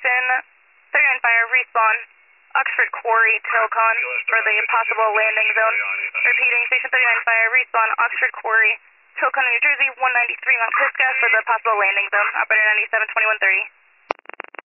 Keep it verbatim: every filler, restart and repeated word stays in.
Station thirty-nine Fire, respawn. Oxford Quarry, Tilcon, for the possible landing zone. Repeating, Station thirty-nine Fire, respawn. Oxford Quarry, Tilcon, New Jersey, one ninety-three Mount Pisgah for the possible landing zone. Operator ninety-seven twenty-one thirty.